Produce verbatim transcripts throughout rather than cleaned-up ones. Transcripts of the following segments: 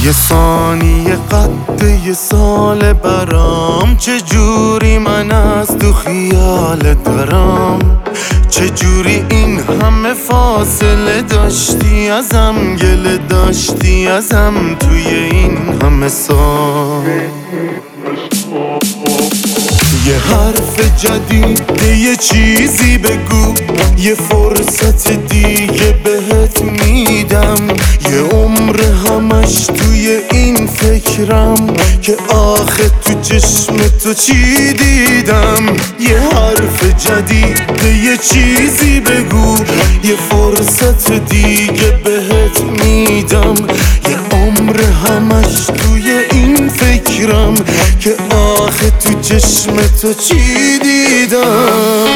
یه ثانیه قد یه سال برام، چه جوری من از تو خیال دارم، چه جوری این همه فاصله داشتی ازم، گله داشتی ازم توی این همه سال. یه حرف جدید، یه چیزی بگو، یه فرصت دیگه بهت میدم. یه عمر همش توی این فکرم که آخه تو چشم تو چی دیدم. یه حرف جدید، یه چیزی بگو، یه فرصت دیگه بهت میدم. یه عمر همش توی این فکرم که آخه تو چشم تو چی دیدم.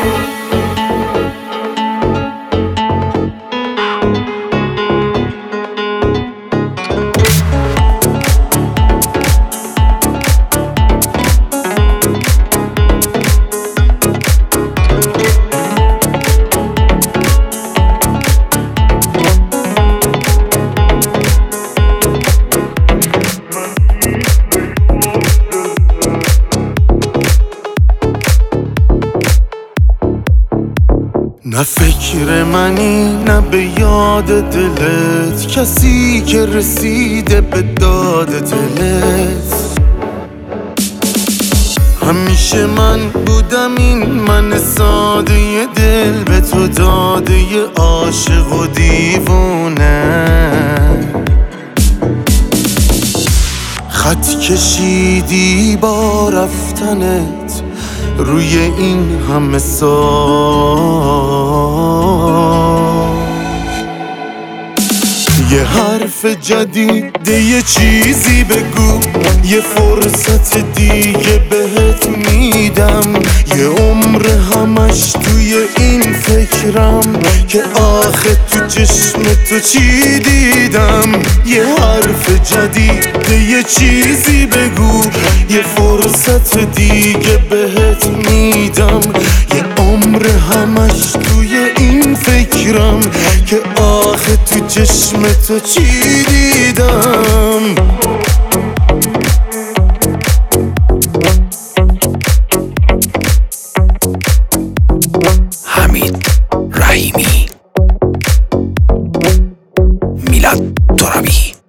نه فکر منی نه به یاد دلت، کسی که رسیده به داد دلت. همیشه من بودم این من ساده ی دل به تو داده ی عاشق و دیوونه. خط کشیدی با رفتنت روی این همه سال. یه حرف جدید، یه چیزی بگو، یه فرصت دیگه بهت میدم. یه عمر همش توی این فکرم که آخه تو چشم تو چی دیدم. یه حرف جدید، یه چیزی بگو، یه فرصت دیگه بهت میدم. یه عمر همش توی این فکرم که آخه تو چشم تو چی دیدم. حمید رحیمی، میلاد ترابی.